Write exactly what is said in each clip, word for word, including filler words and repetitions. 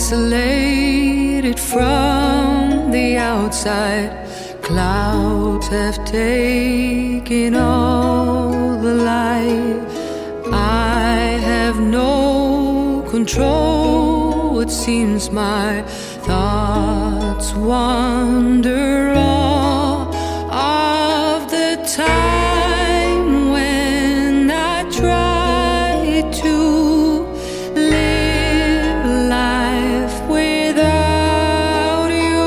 isolated from the outside. Clouds have taken all the light. I have no control. It seems my thoughts wander all of the time when I try to live life without you.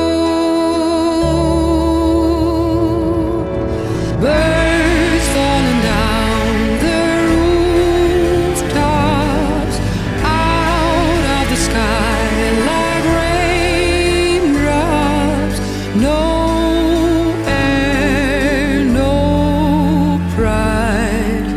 Birds falling down the rooftops, out of the sky like raindrops. No air, no pride.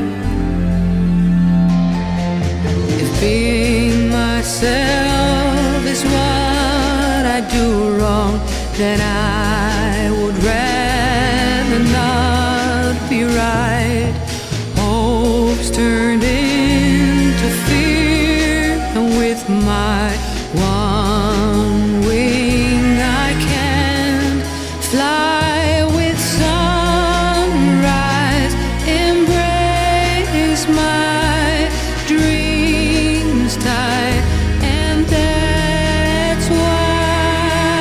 If being myself is what I do wrong, then I would rather not be right. Hopes turned into fear, and with my one wing I can't fly with sunrise. Embrace my dreams tight, and that's why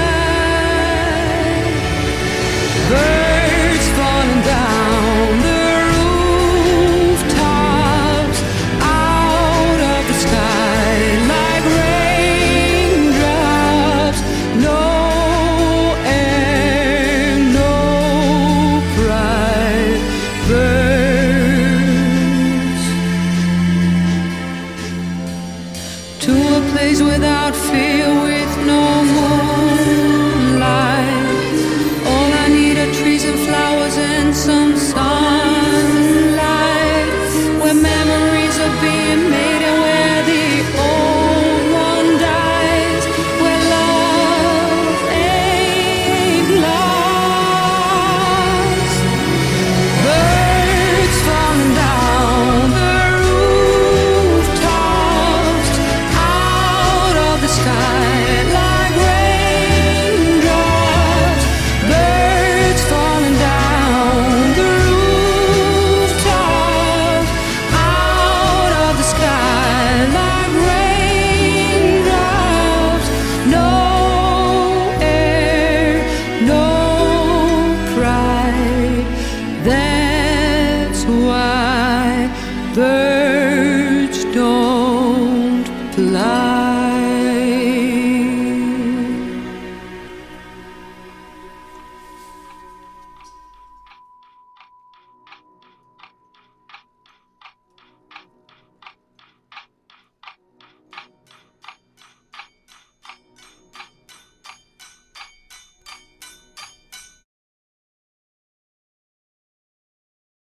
birds falling down the rooftops, out of the sky like raindrops. No air, no pride. Birds to a place without fear.